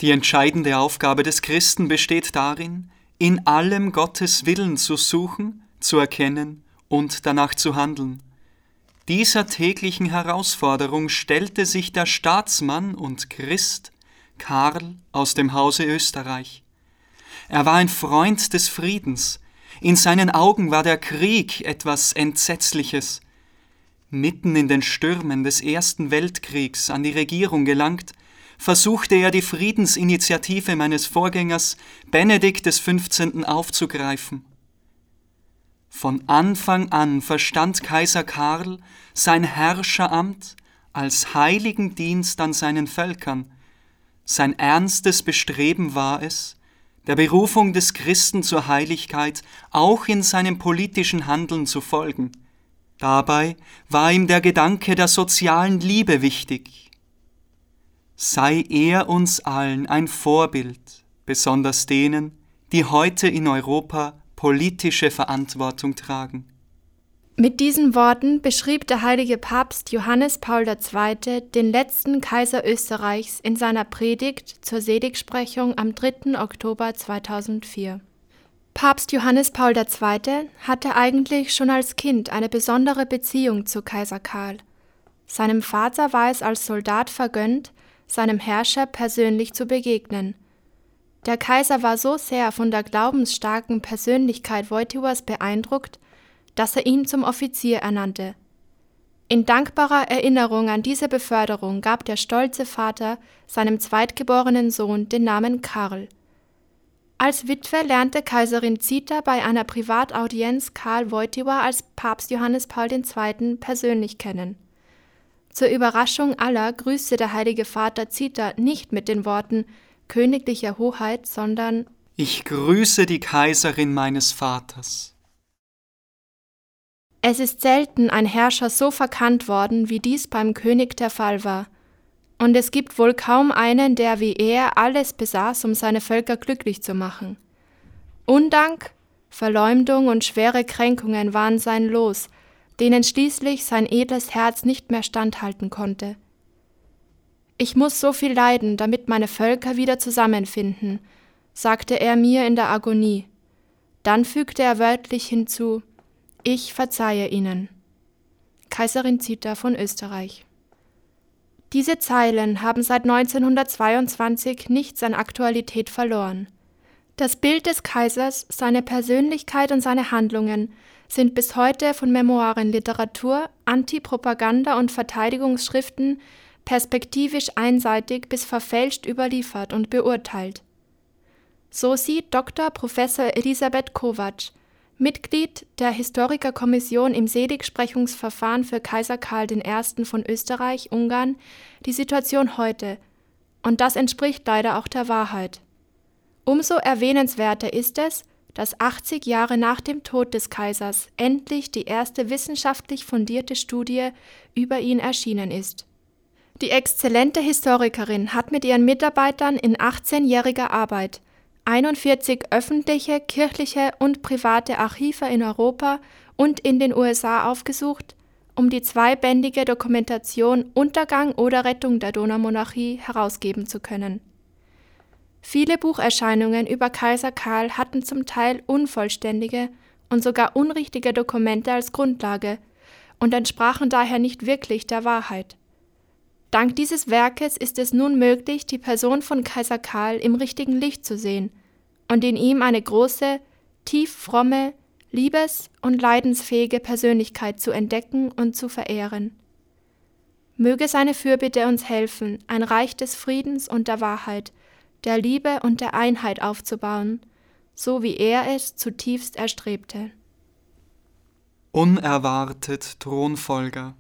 Die entscheidende Aufgabe des Christen besteht darin, in allem Gottes Willen zu suchen, zu erkennen und danach zu handeln. Dieser täglichen Herausforderung stellte sich der Staatsmann und Christ Karl aus dem Hause Österreich. Er war ein Freund des Friedens. In seinen Augen war der Krieg etwas Entsetzliches. Mitten in den Stürmen des Ersten Weltkriegs an die Regierung gelangt, versuchte er die Friedensinitiative meines Vorgängers Benedikt XV. Aufzugreifen. Von Anfang an verstand Kaiser Karl sein Herrscheramt als heiligen Dienst an seinen Völkern. Sein ernstes Bestreben war es, der Berufung des Christen zur Heiligkeit auch in seinem politischen Handeln zu folgen. Dabei war ihm der Gedanke der sozialen Liebe wichtig. Sei er uns allen ein Vorbild, besonders denen, die heute in Europa politische Verantwortung tragen. Mit diesen Worten beschrieb der heilige Papst Johannes Paul II. Den letzten Kaiser Österreichs in seiner Predigt zur Seligsprechung am 3. Oktober 2004. Papst Johannes Paul II. Hatte eigentlich schon als Kind eine besondere Beziehung zu Kaiser Karl. Seinem Vater war es als Soldat vergönnt, seinem Herrscher persönlich zu begegnen. Der Kaiser war so sehr von der glaubensstarken Persönlichkeit Wojtyłas beeindruckt, dass er ihn zum Offizier ernannte. In dankbarer Erinnerung an diese Beförderung gab der stolze Vater seinem zweitgeborenen Sohn den Namen Karl. Als Witwe lernte Kaiserin Zita bei einer Privataudienz Karl Wojtyła als Papst Johannes Paul II. Persönlich kennen. Zur Überraschung aller grüßte der heilige Vater Zita nicht mit den Worten Königlicher Hoheit, sondern Ich grüße die Kaiserin meines Vaters. Es ist selten ein Herrscher so verkannt worden, wie dies beim König der Fall war. Und es gibt wohl kaum einen, der wie er alles besaß, um seine Völker glücklich zu machen. Undank, Verleumdung und schwere Kränkungen waren sein Los, denen schließlich sein edles Herz nicht mehr standhalten konnte. Ich muss so viel leiden, damit meine Völker wieder zusammenfinden, sagte er mir in der Agonie. Dann fügte er wörtlich hinzu, ich verzeihe ihnen. Kaiserin Zita von Österreich. Diese Zeilen haben seit 1922 nichts an Aktualität verloren. Das Bild des Kaisers, seine Persönlichkeit und seine Handlungen sind bis heute von Memoirenliteratur, Antipropaganda- und Verteidigungsschriften perspektivisch einseitig bis verfälscht überliefert und beurteilt. So sieht Dr. Prof. Elisabeth Kovacs, Mitglied der Historikerkommission im Seligsprechungsverfahren für Kaiser Karl I. von Österreich-Ungarn, die Situation heute, und das entspricht leider auch der Wahrheit. Umso erwähnenswerter ist es, dass 80 Jahre nach dem Tod des Kaisers endlich die erste wissenschaftlich fundierte Studie über ihn erschienen ist. Die exzellente Historikerin hat mit ihren Mitarbeitern in 18-jähriger Arbeit 41 öffentliche, kirchliche und private Archive in Europa und in den USA aufgesucht, um die zweibändige Dokumentation Untergang oder Rettung der Donaumonarchie herausgeben zu können. Viele Bucherscheinungen über Kaiser Karl hatten zum Teil unvollständige und sogar unrichtige Dokumente als Grundlage und entsprachen daher nicht wirklich der Wahrheit. Dank dieses Werkes ist es nun möglich, die Person von Kaiser Karl im richtigen Licht zu sehen und in ihm eine große, tief fromme, liebes- und leidensfähige Persönlichkeit zu entdecken und zu verehren. Möge seine Fürbitte uns helfen, ein Reich des Friedens und der Wahrheit, der Liebe und der Einheit aufzubauen, so wie er es zutiefst erstrebte. Unerwartet Thronfolger.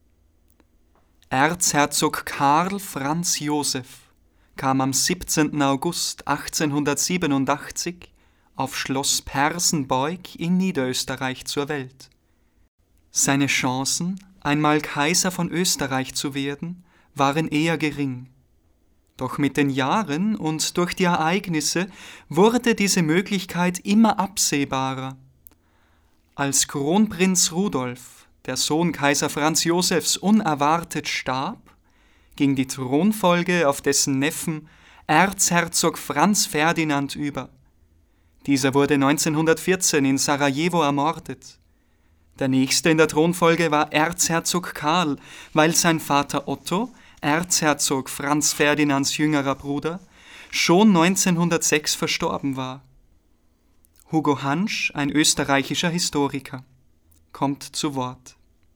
Erzherzog Karl Franz Joseph kam am 17. August 1887 auf Schloss Persenbeug in Niederösterreich zur Welt. Seine Chancen, einmal Kaiser von Österreich zu werden, waren eher gering. Doch mit den Jahren und durch die Ereignisse wurde diese Möglichkeit immer absehbarer. Als Kronprinz Rudolf, der Sohn Kaiser Franz Josephs, unerwartet starb, ging die Thronfolge auf dessen Neffen Erzherzog Franz Ferdinand über. Dieser wurde 1914 in Sarajevo ermordet. Der nächste in der Thronfolge war Erzherzog Karl, weil sein Vater Otto, Erzherzog Franz Ferdinands jüngerer Bruder, schon 1906 verstorben war. Hugo Hansch, ein österreichischer Historiker, kommt zu Wort.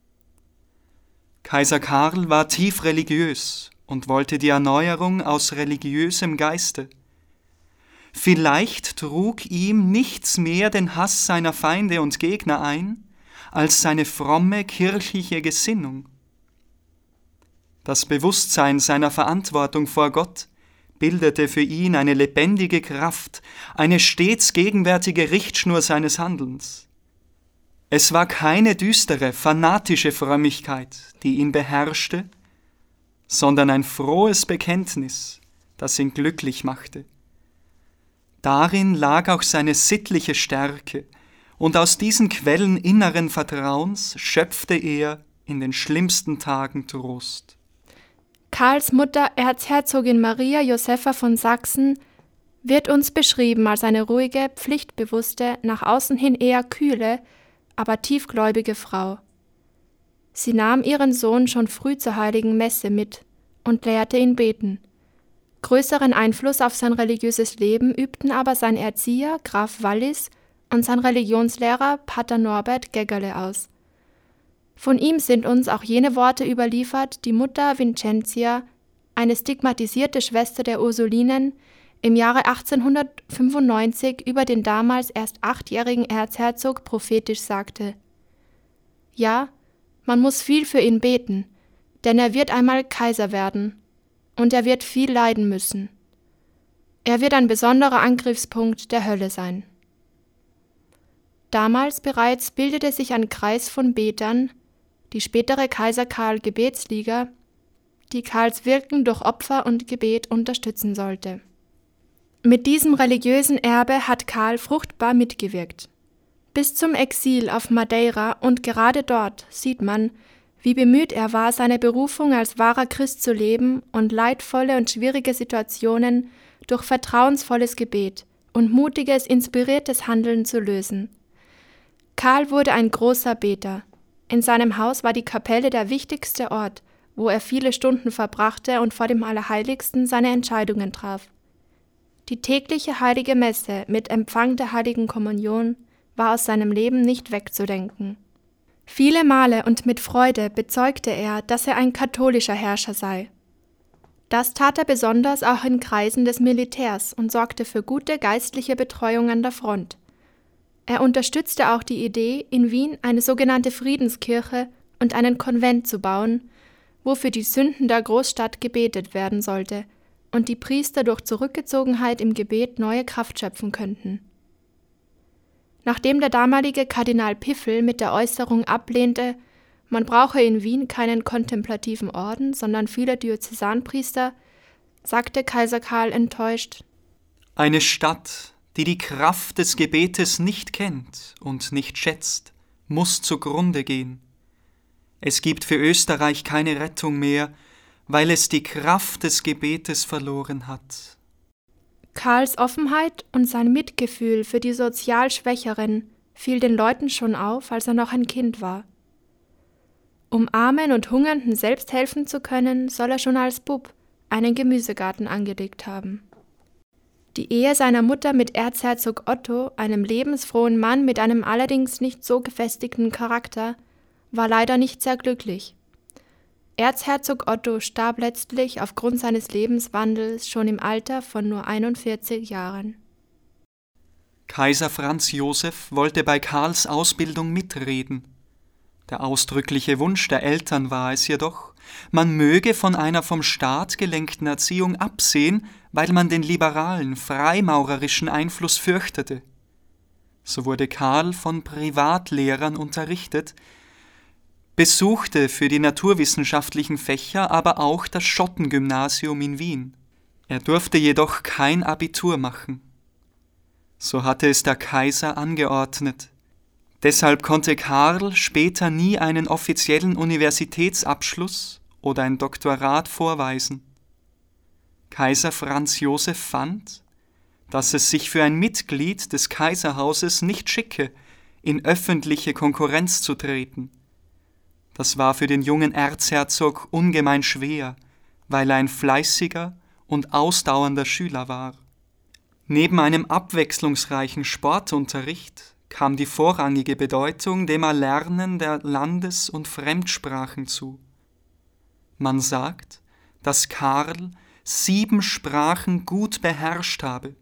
Kaiser Karl war tief religiös und wollte die Erneuerung aus religiösem Geiste. Vielleicht trug ihm nichts mehr den Hass seiner Feinde und Gegner ein, als seine fromme kirchliche Gesinnung. Das Bewusstsein seiner Verantwortung vor Gott bildete für ihn eine lebendige Kraft, eine stets gegenwärtige Richtschnur seines Handelns. Es war keine düstere, fanatische Frömmigkeit, die ihn beherrschte, sondern ein frohes Bekenntnis, das ihn glücklich machte. Darin lag auch seine sittliche Stärke, und aus diesen Quellen inneren Vertrauens schöpfte er in den schlimmsten Tagen Trost. Karls Mutter, Erzherzogin Maria Josepha von Sachsen, wird uns beschrieben als eine ruhige, pflichtbewusste, nach außen hin eher kühle, aber tiefgläubige Frau. Sie nahm ihren Sohn schon früh zur heiligen Messe mit und lehrte ihn beten. Größeren Einfluss auf sein religiöses Leben übten aber sein Erzieher, Graf Wallis, und sein Religionslehrer, Pater Norbert Geggerle aus. Von ihm sind uns auch jene Worte überliefert, die Mutter Vincentia, eine stigmatisierte Schwester der Ursulinen, im Jahre 1895 über den damals erst 8-jährigen Erzherzog prophetisch sagte: Ja, man muss viel für ihn beten, denn er wird einmal Kaiser werden, und er wird viel leiden müssen. Er wird ein besonderer Angriffspunkt der Hölle sein. Damals bereits bildete sich ein Kreis von Betern, die spätere Kaiser Karl Gebetsliga, die Karls Wirken durch Opfer und Gebet unterstützen sollte. Mit diesem religiösen Erbe hat Karl fruchtbar mitgewirkt. Bis zum Exil auf Madeira, und gerade dort sieht man, wie bemüht er war, seine Berufung als wahrer Christ zu leben und leidvolle und schwierige Situationen durch vertrauensvolles Gebet und mutiges, inspiriertes Handeln zu lösen. Karl wurde ein großer Beter. In seinem Haus war die Kapelle der wichtigste Ort, wo er viele Stunden verbrachte und vor dem Allerheiligsten seine Entscheidungen traf. Die tägliche heilige Messe mit Empfang der heiligen Kommunion war aus seinem Leben nicht wegzudenken. Viele Male und mit Freude bezeugte er, dass er ein katholischer Herrscher sei. Das tat er besonders auch in Kreisen des Militärs und sorgte für gute geistliche Betreuung an der Front. Er unterstützte auch die Idee, in Wien eine sogenannte Friedenskirche und einen Konvent zu bauen, wo für die Sünden der Großstadt gebetet werden sollte und die Priester durch Zurückgezogenheit im Gebet neue Kraft schöpfen könnten. Nachdem der damalige Kardinal Piffel mit der Äußerung ablehnte, man brauche in Wien keinen kontemplativen Orden, sondern viele Diözesanpriester, sagte Kaiser Karl enttäuscht: Eine Stadt, die die Kraft des Gebetes nicht kennt und nicht schätzt, muss zugrunde gehen. Es gibt für Österreich keine Rettung mehr, weil es die Kraft des Gebetes verloren hat. Karls Offenheit und sein Mitgefühl für die sozial Schwächeren fiel den Leuten schon auf, als er noch ein Kind war. Um Armen und Hungernden selbst helfen zu können, soll er schon als Bub einen Gemüsegarten angelegt haben. Die Ehe seiner Mutter mit Erzherzog Otto, einem lebensfrohen Mann mit einem allerdings nicht so gefestigten Charakter, war leider nicht sehr glücklich. Erzherzog Otto starb letztlich aufgrund seines Lebenswandels schon im Alter von nur 41 Jahren. Kaiser Franz Josef wollte bei Karls Ausbildung mitreden. Der ausdrückliche Wunsch der Eltern war es jedoch, man möge von einer vom Staat gelenkten Erziehung absehen, weil man den liberalen, freimaurerischen Einfluss fürchtete. So wurde Karl von Privatlehrern unterrichtet, besuchte für die naturwissenschaftlichen Fächer aber auch das Schottengymnasium in Wien. Er durfte jedoch kein Abitur machen. So hatte es der Kaiser angeordnet. Deshalb konnte Karl später nie einen offiziellen Universitätsabschluss oder ein Doktorat vorweisen. Kaiser Franz Josef fand, dass es sich für ein Mitglied des Kaiserhauses nicht schicke, in öffentliche Konkurrenz zu treten. Das war für den jungen Erzherzog ungemein schwer, weil er ein fleißiger und ausdauernder Schüler war. Neben einem abwechslungsreichen Sportunterricht kam die vorrangige Bedeutung dem Erlernen der Landes- und Fremdsprachen zu. Man sagt, dass Karl 7 Sprachen gut beherrscht habe.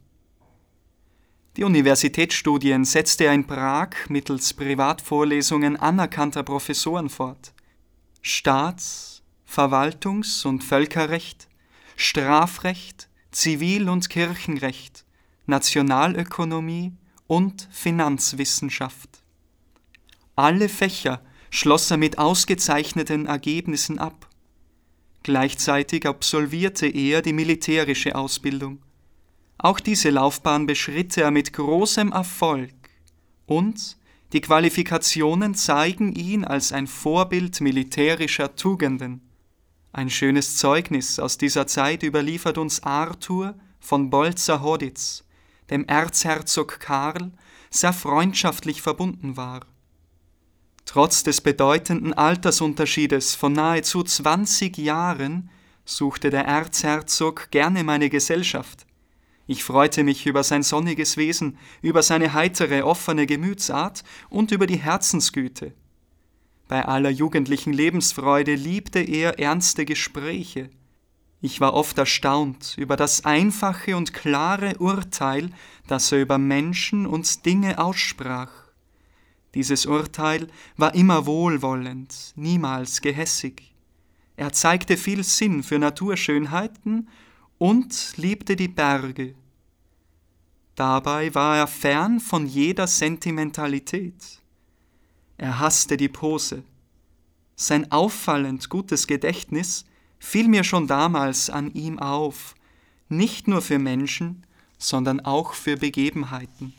Die Universitätsstudien setzte er in Prag mittels Privatvorlesungen anerkannter Professoren fort. Staats-, Verwaltungs- und Völkerrecht, Strafrecht, Zivil- und Kirchenrecht, Nationalökonomie und Finanzwissenschaft. Alle Fächer schloss er mit ausgezeichneten Ergebnissen ab. Gleichzeitig absolvierte er die militärische Ausbildung. Auch diese Laufbahn beschritt er mit großem Erfolg und die Qualifikationen zeigen ihn als ein Vorbild militärischer Tugenden. Ein schönes Zeugnis aus dieser Zeit überliefert uns Arthur von Bolzer-Hoditz, dem Erzherzog Karl sehr freundschaftlich verbunden war. Trotz des bedeutenden Altersunterschiedes von nahezu 20 Jahren suchte der Erzherzog gerne meine Gesellschaft. Ich freute mich über sein sonniges Wesen, über seine heitere, offene Gemütsart und über die Herzensgüte. Bei aller jugendlichen Lebensfreude liebte er ernste Gespräche. Ich war oft erstaunt über das einfache und klare Urteil, das er über Menschen und Dinge aussprach. Dieses Urteil war immer wohlwollend, niemals gehässig. Er zeigte viel Sinn für Naturschönheiten und liebte die Berge. Dabei war er fern von jeder Sentimentalität. Er hasste die Pose. Sein auffallend gutes Gedächtnis fiel mir schon damals an ihm auf, nicht nur für Menschen, sondern auch für Begebenheiten.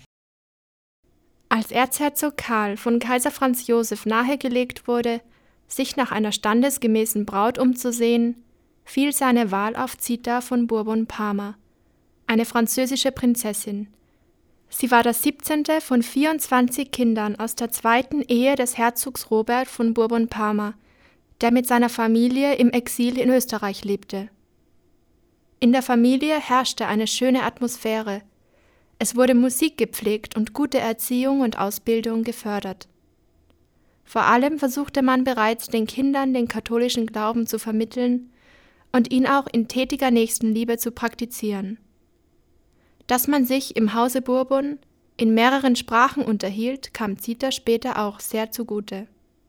Als Erzherzog Karl von Kaiser Franz Josef nahegelegt wurde, sich nach einer standesgemäßen Braut umzusehen, fiel seine Wahl auf Zita von Bourbon-Parma, eine französische Prinzessin. Sie war das 17. von 24 Kindern aus der zweiten Ehe des Herzogs Robert von Bourbon-Parma, der mit seiner Familie im Exil in Österreich lebte. In der Familie herrschte eine schöne Atmosphäre. Es wurde Musik gepflegt und gute Erziehung und Ausbildung gefördert. Vor allem versuchte man bereits den Kindern den katholischen Glauben zu vermitteln und ihn auch in tätiger Nächstenliebe zu praktizieren. Dass man sich im Hause Bourbon in mehreren Sprachen unterhielt, kam Zita später auch sehr zugute.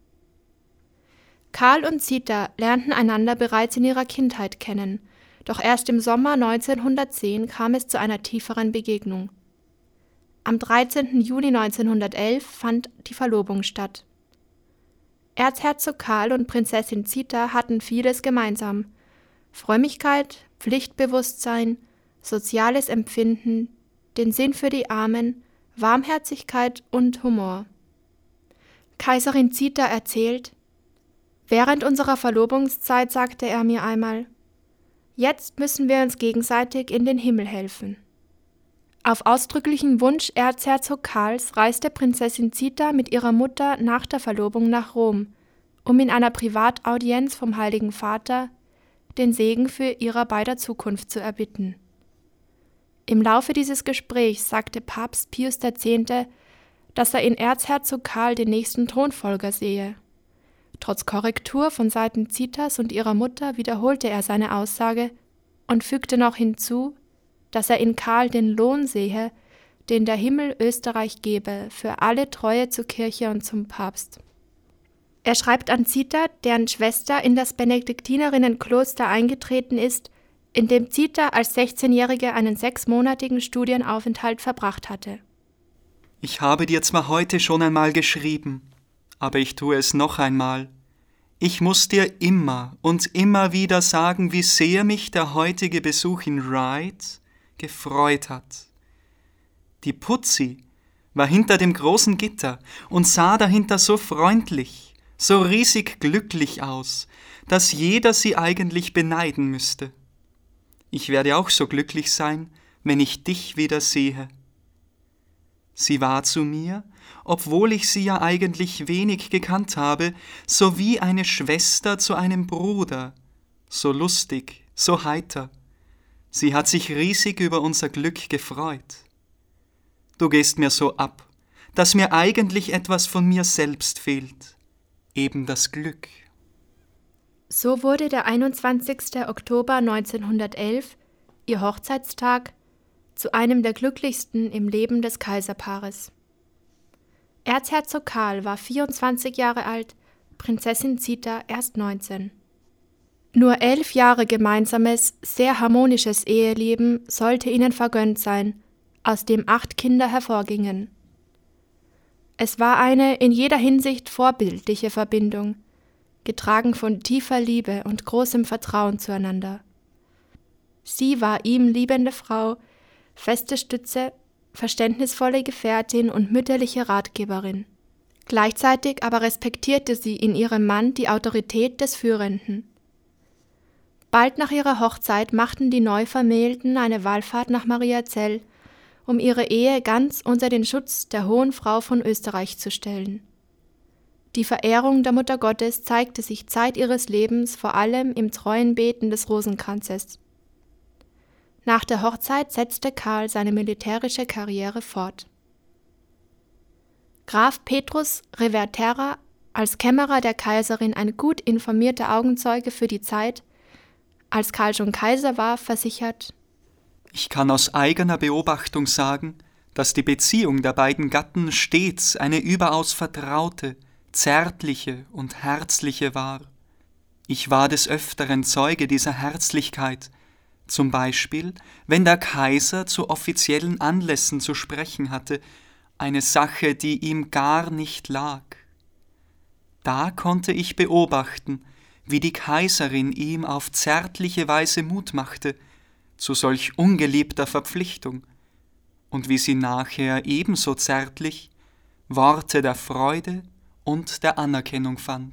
Karl und Zita lernten einander bereits in ihrer Kindheit kennen, doch erst im Sommer 1910 kam es zu einer tieferen Begegnung. Am 13. Juni 1911 fand die Verlobung statt. Erzherzog Karl und Prinzessin Zita hatten vieles gemeinsam: Frömmigkeit, Pflichtbewusstsein, soziales Empfinden, den Sinn für die Armen, Warmherzigkeit und Humor. Kaiserin Zita erzählt: Während unserer Verlobungszeit sagte er mir einmal: Jetzt müssen wir uns gegenseitig in den Himmel helfen. Auf ausdrücklichen Wunsch Erzherzog Karls reiste Prinzessin Zita mit ihrer Mutter nach der Verlobung nach Rom, um in einer Privataudienz vom Heiligen Vater den Segen für ihrer beider Zukunft zu erbitten. Im Laufe dieses Gesprächs sagte Papst Pius X., dass er in Erzherzog Karl den nächsten Thronfolger sehe. Trotz Korrektur von Seiten Zitas und ihrer Mutter wiederholte er seine Aussage und fügte noch hinzu, dass er in Karl den Lohn sehe, den der Himmel Österreich gebe für alle Treue zur Kirche und zum Papst. Er schreibt an Zita, deren Schwester in das Benediktinerinnenkloster eingetreten ist, in dem Zita als 16-Jährige einen 6-monatigen Studienaufenthalt verbracht hatte. Ich habe dir zwar heute schon einmal geschrieben, aber ich tue es noch einmal. Ich muss dir immer und immer wieder sagen, wie sehr mich der heutige Besuch in Ryde gefreut hat. Die Putzi war hinter dem großen Gitter und sah dahinter so freundlich, so riesig glücklich aus, dass jeder sie eigentlich beneiden müsste. Ich werde auch so glücklich sein, wenn ich dich wieder sehe. Sie war zu mir, obwohl ich sie ja eigentlich wenig gekannt habe, so wie eine Schwester zu einem Bruder, so lustig, so heiter. Sie hat sich riesig über unser Glück gefreut. Du gehst mir so ab, dass mir eigentlich etwas von mir selbst fehlt, eben das Glück. So wurde der 21. Oktober 1911, ihr Hochzeitstag, zu einem der glücklichsten im Leben des Kaiserpaares. Erzherzog Karl war 24 Jahre alt, Prinzessin Zita erst 19. Nur 11 Jahre gemeinsames, sehr harmonisches Eheleben sollte ihnen vergönnt sein, aus dem 8 Kinder hervorgingen. Es war eine in jeder Hinsicht vorbildliche Verbindung, getragen von tiefer Liebe und großem Vertrauen zueinander. Sie war ihm liebende Frau, feste Stütze, verständnisvolle Gefährtin und mütterliche Ratgeberin. Gleichzeitig aber respektierte sie in ihrem Mann die Autorität des Führenden. Bald nach ihrer Hochzeit machten die Neuvermählten eine Wallfahrt nach Mariazell, um ihre Ehe ganz unter den Schutz der Hohen Frau von Österreich zu stellen. Die Verehrung der Mutter Gottes zeigte sich Zeit ihres Lebens vor allem im treuen Beten des Rosenkranzes. Nach der Hochzeit setzte Karl seine militärische Karriere fort. Graf Petrus Reverterra, als Kämmerer der Kaiserin ein gut informierter Augenzeuge für die Zeit, als Karl schon Kaiser war, versichert: Ich kann aus eigener Beobachtung sagen, dass die Beziehung der beiden Gatten stets eine überaus vertraute, zärtliche und herzliche war. Ich war des Öfteren Zeuge dieser Herzlichkeit, zum Beispiel, wenn der Kaiser zu offiziellen Anlässen zu sprechen hatte, eine Sache, die ihm gar nicht lag. Da konnte ich beobachten, wie die Kaiserin ihm auf zärtliche Weise Mut machte, zu solch ungeliebter Verpflichtung, und wie sie nachher ebenso zärtlich Worte der Freude und der Anerkennung fand.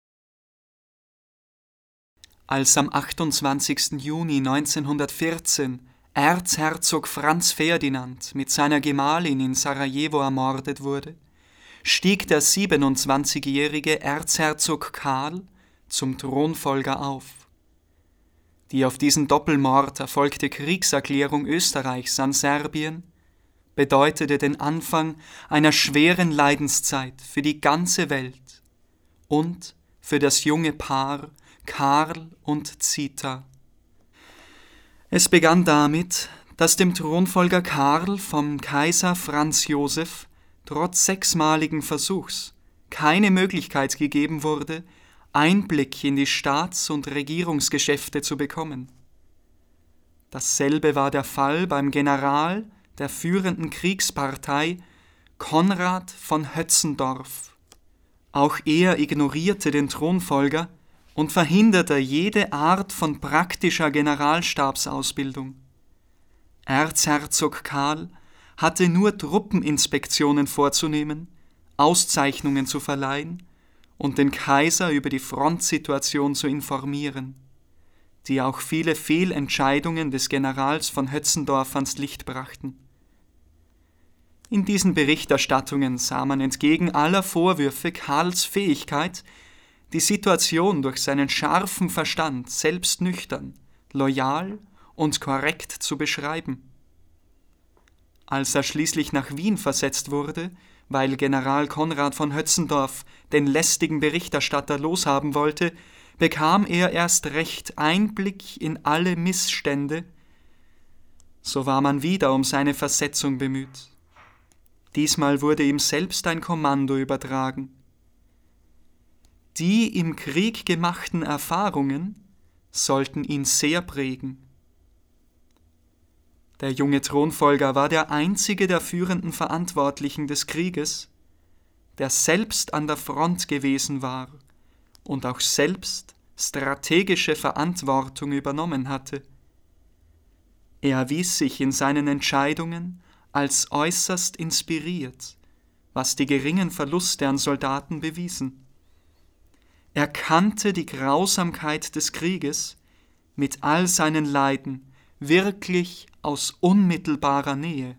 Als am 28. Juni 1914 Erzherzog Franz Ferdinand mit seiner Gemahlin in Sarajevo ermordet wurde, stieg der 27-jährige Erzherzog Karl zum Thronfolger auf. Die auf diesen Doppelmord erfolgte Kriegserklärung Österreichs an Serbien bedeutete den Anfang einer schweren Leidenszeit für die ganze Welt und für das junge Paar Karl und Zita. Es begann damit, dass dem Thronfolger Karl vom Kaiser Franz Josef trotz 6-maligen Versuchs keine Möglichkeit gegeben wurde, Einblick in die Staats- und Regierungsgeschäfte zu bekommen. Dasselbe war der Fall beim General der führenden Kriegspartei Konrad von Hötzendorf. Auch er ignorierte den Thronfolger und verhinderte jede Art von praktischer Generalstabsausbildung. Erzherzog Karl hatte nur Truppeninspektionen vorzunehmen, Auszeichnungen zu verleihen und den Kaiser über die Frontsituation zu informieren, die auch viele Fehlentscheidungen des Generals von Hötzendorf ans Licht brachten. In diesen Berichterstattungen sah man entgegen aller Vorwürfe Karls Fähigkeit, die Situation durch seinen scharfen Verstand selbst nüchtern, loyal und korrekt zu beschreiben. Als er schließlich nach Wien versetzt wurde, weil General Konrad von Hötzendorf den lästigen Berichterstatter loshaben wollte, bekam er erst recht Einblick in alle Missstände. So war man wieder um seine Versetzung bemüht. Diesmal wurde ihm selbst ein Kommando übertragen. Die im Krieg gemachten Erfahrungen sollten ihn sehr prägen. Der junge Thronfolger war der einzige der führenden Verantwortlichen des Krieges, der selbst an der Front gewesen war und auch selbst strategische Verantwortung übernommen hatte. Er erwies sich in seinen Entscheidungen als äußerst inspiriert, was die geringen Verluste an Soldaten bewiesen. Er kannte die Grausamkeit des Krieges mit all seinen Leiden wirklich aus unmittelbarer Nähe.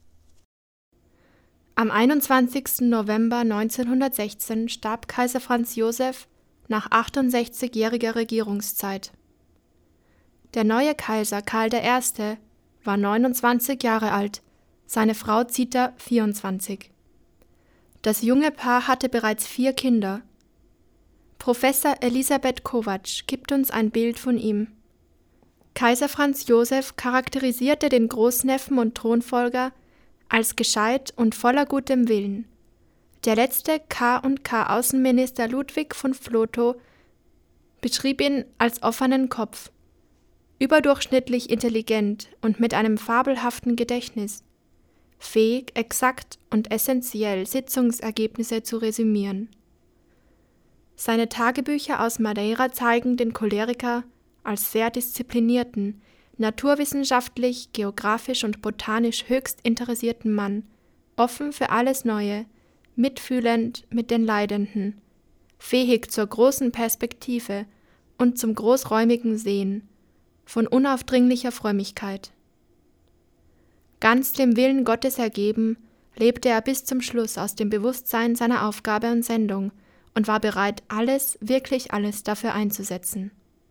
Am 21. November 1916 starb Kaiser Franz Josef nach 68-jähriger Regierungszeit. Der neue Kaiser Karl I. war 29 Jahre alt, seine Frau Zita 24. Das junge Paar hatte bereits 4 Kinder. Professor Elisabeth Kovacs gibt uns ein Bild von ihm. Kaiser Franz Josef charakterisierte den Großneffen und Thronfolger als gescheit und voller gutem Willen. Der letzte K&K-Außenminister Ludwig von Flotho beschrieb ihn als offenen Kopf, überdurchschnittlich intelligent und mit einem fabelhaften Gedächtnis, fähig, exakt und essentiell Sitzungsergebnisse zu resümieren. Seine Tagebücher aus Madeira zeigen den Choleriker als sehr disziplinierten, naturwissenschaftlich, geografisch und botanisch höchst interessierten Mann, offen für alles Neue, mitfühlend mit den Leidenden, fähig zur großen Perspektive und zum großräumigen Sehen, von unaufdringlicher Frömmigkeit. Ganz dem Willen Gottes ergeben, lebte er bis zum Schluss aus dem Bewusstsein seiner Aufgabe und Sendung und war bereit, alles, wirklich alles dafür einzusetzen.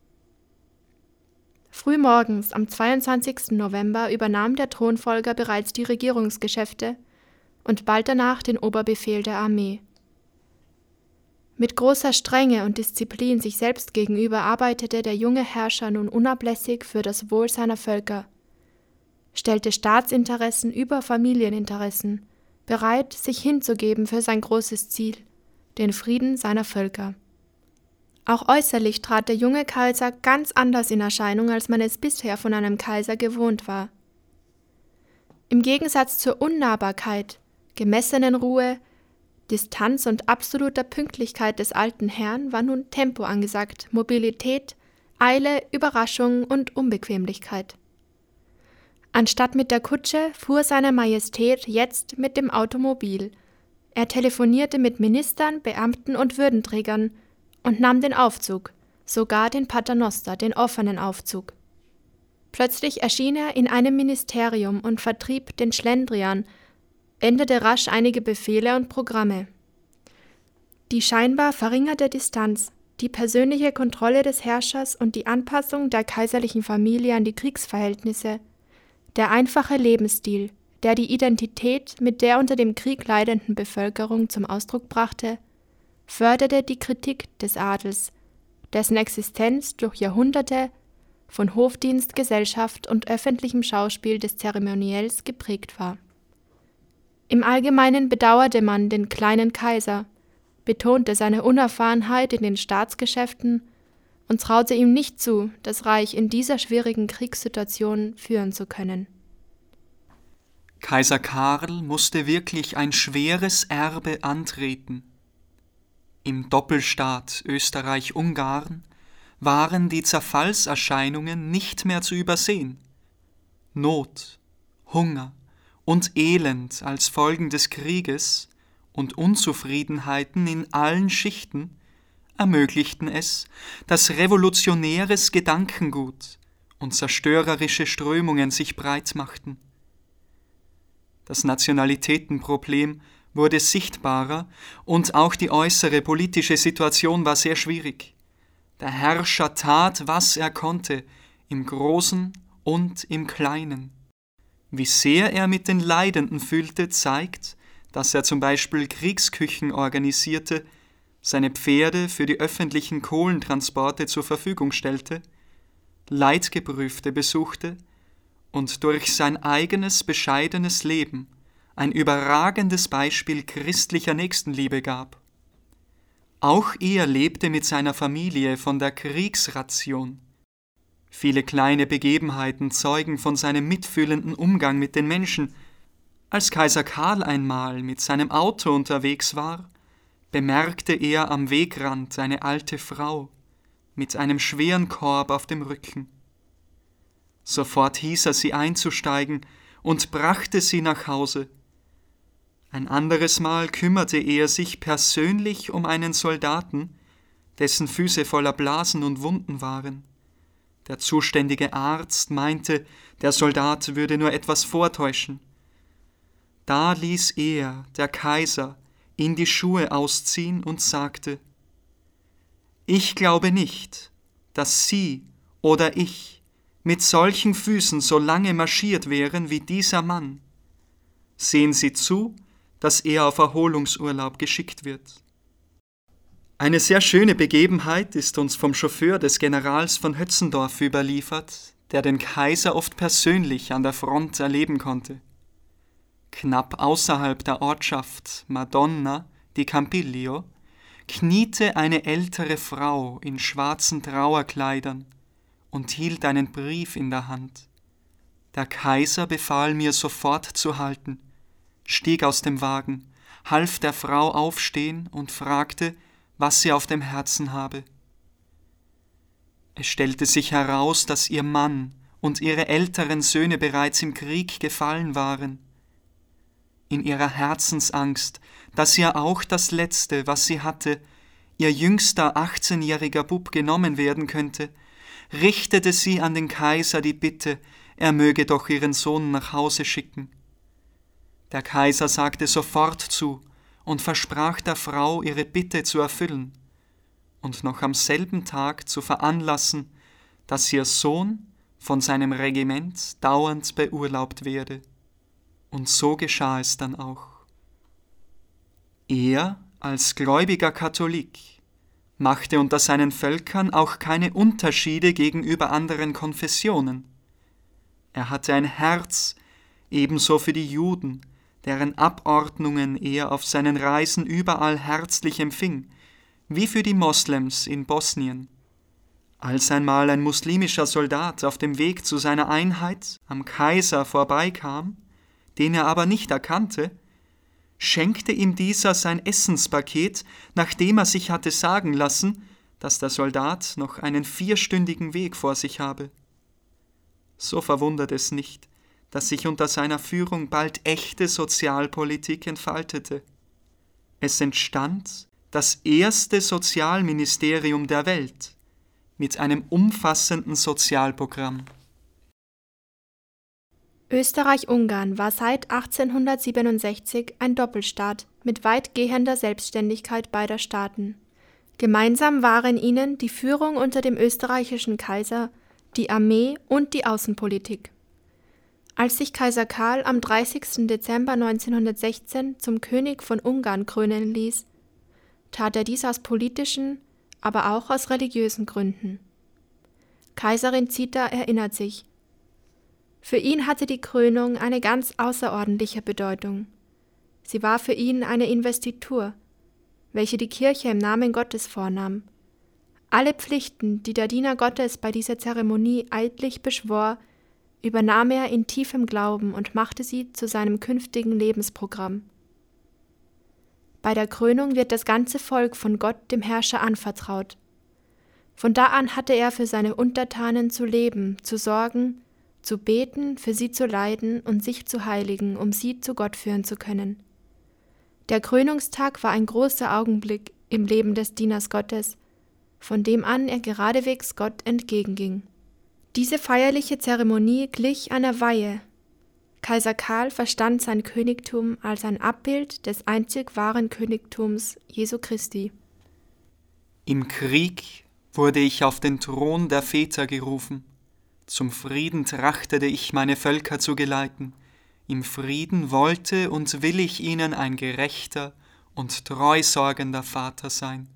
Frühmorgens am 22. November übernahm der Thronfolger bereits die Regierungsgeschäfte und bald danach den Oberbefehl der Armee. Mit großer Strenge und Disziplin sich selbst gegenüber arbeitete der junge Herrscher nun unablässig für das Wohl seiner Völker, stellte Staatsinteressen über Familieninteressen, bereit, sich hinzugeben für sein großes Ziel, den Frieden seiner Völker. Auch äußerlich trat der junge Kaiser ganz anders in Erscheinung, als man es bisher von einem Kaiser gewohnt war. Im Gegensatz zur Unnahbarkeit, gemessenen Ruhe, Distanz und absoluter Pünktlichkeit des alten Herrn war nun Tempo angesagt, Mobilität, Eile, Überraschung und Unbequemlichkeit. Anstatt mit der Kutsche fuhr seine Majestät jetzt mit dem Automobil. Er telefonierte mit Ministern, Beamten und Würdenträgern und nahm den Aufzug, sogar den Paternoster, den offenen Aufzug. Plötzlich erschien er in einem Ministerium und vertrieb den Schlendrian, änderte rasch einige Befehle und Programme. Die scheinbar verringerte Distanz, die persönliche Kontrolle des Herrschers und die Anpassung der kaiserlichen Familie an die Kriegsverhältnisse, der einfache Lebensstil, der die Identität mit der unter dem Krieg leidenden Bevölkerung zum Ausdruck brachte, förderte die Kritik des Adels, dessen Existenz durch Jahrhunderte von Hofdienst, Gesellschaft und öffentlichem Schauspiel des Zeremoniells geprägt war. Im Allgemeinen bedauerte man den kleinen Kaiser, betonte seine Unerfahrenheit in den Staatsgeschäften und traute ihm nicht zu, das Reich in dieser schwierigen Kriegssituation führen zu können. Kaiser Karl musste wirklich ein schweres Erbe antreten. Im Doppelstaat Österreich-Ungarn waren die Zerfallserscheinungen nicht mehr zu übersehen. Not, Hunger und Elend als Folgen des Krieges und Unzufriedenheiten in allen Schichten ermöglichten es, dass revolutionäres Gedankengut und zerstörerische Strömungen sich breit machten. Das Nationalitätenproblem wurde sichtbarer und auch die äußere politische Situation war sehr schwierig. Der Herrscher tat, was er konnte, im Großen und im Kleinen. Wie sehr er mit den Leidenden fühlte, zeigt, dass er zum Beispiel Kriegsküchen organisierte, seine Pferde für die öffentlichen Kohlentransporte zur Verfügung stellte, Leidgeprüfte besuchte und durch sein eigenes bescheidenes Leben ein überragendes Beispiel christlicher Nächstenliebe gab. Auch er lebte mit seiner Familie von der Kriegsration. Viele kleine Begebenheiten zeugen von seinem mitfühlenden Umgang mit den Menschen. Als Kaiser Karl einmal mit seinem Auto unterwegs war, bemerkte er am Wegrand eine alte Frau mit einem schweren Korb auf dem Rücken. Sofort hieß er sie einzusteigen und brachte sie nach Hause. Ein anderes Mal kümmerte er sich persönlich um einen Soldaten, dessen Füße voller Blasen und Wunden waren. Der zuständige Arzt meinte, der Soldat würde nur etwas vortäuschen. Da ließ er, der Kaiser, ihn die Schuhe ausziehen und sagte: Ich glaube nicht, dass Sie oder ich mit solchen Füßen so lange marschiert wären wie dieser Mann. Sehen Sie zu, dass er auf Erholungsurlaub geschickt wird. Eine sehr schöne Begebenheit ist uns vom Chauffeur des Generals von Hötzendorf überliefert, der den Kaiser oft persönlich an der Front erleben konnte. Knapp außerhalb der Ortschaft Madonna di Campiglio kniete eine ältere Frau in schwarzen Trauerkleidern und hielt einen Brief in der Hand. Der Kaiser befahl mir sofort zu halten, stieg aus dem Wagen, half der Frau aufstehen und fragte, was sie auf dem Herzen habe. Es stellte sich heraus, dass ihr Mann und ihre älteren Söhne bereits im Krieg gefallen waren. In ihrer Herzensangst, dass ihr auch das Letzte, was sie hatte, ihr jüngster 18-jähriger Bub genommen werden könnte, richtete sie an den Kaiser die Bitte, er möge doch ihren Sohn nach Hause schicken. Der Kaiser sagte sofort zu und versprach der Frau, ihre Bitte zu erfüllen und noch am selben Tag zu veranlassen, dass ihr Sohn von seinem Regiment dauernd beurlaubt werde. Und so geschah es dann auch. Er, als gläubiger Katholik, machte unter seinen Völkern auch keine Unterschiede gegenüber anderen Konfessionen. Er hatte ein Herz ebenso für die Juden, deren Abordnungen er auf seinen Reisen überall herzlich empfing, wie für die Moslems in Bosnien. Als einmal ein muslimischer Soldat auf dem Weg zu seiner Einheit am Kaiser vorbeikam, den er aber nicht erkannte, schenkte ihm dieser sein Essenspaket, nachdem er sich hatte sagen lassen, dass der Soldat noch einen 4-stündigen Weg vor sich habe. So verwundert es nicht, dass sich unter seiner Führung bald echte Sozialpolitik entfaltete. Es entstand das erste Sozialministerium der Welt mit einem umfassenden Sozialprogramm. Österreich-Ungarn war seit 1867 ein Doppelstaat mit weitgehender Selbstständigkeit beider Staaten. Gemeinsam waren ihnen die Führung unter dem österreichischen Kaiser, die Armee und die Außenpolitik. Als sich Kaiser Karl am 30. Dezember 1916 zum König von Ungarn krönen ließ, tat er dies aus politischen, aber auch aus religiösen Gründen. Kaiserin Zita erinnert sich: Für ihn hatte die Krönung eine ganz außerordentliche Bedeutung. Sie war für ihn eine Investitur, welche die Kirche im Namen Gottes vornahm. Alle Pflichten, die der Diener Gottes bei dieser Zeremonie eidlich beschwor, übernahm er in tiefem Glauben und machte sie zu seinem künftigen Lebensprogramm. Bei der Krönung wird das ganze Volk von Gott, dem Herrscher, anvertraut. Von da an hatte er für seine Untertanen zu leben, zu sorgen, zu beten, für sie zu leiden und sich zu heiligen, um sie zu Gott führen zu können. Der Krönungstag war ein großer Augenblick im Leben des Dieners Gottes, von dem an er geradewegs Gott entgegenging. Diese feierliche Zeremonie glich einer Weihe. Kaiser Karl verstand sein Königtum als ein Abbild des einzig wahren Königtums Jesu Christi. Im Krieg wurde ich auf den Thron der Väter gerufen. Zum Frieden trachtete ich, meine Völker zu geleiten. Im Frieden wollte und will ich ihnen ein gerechter und treusorgender Vater sein.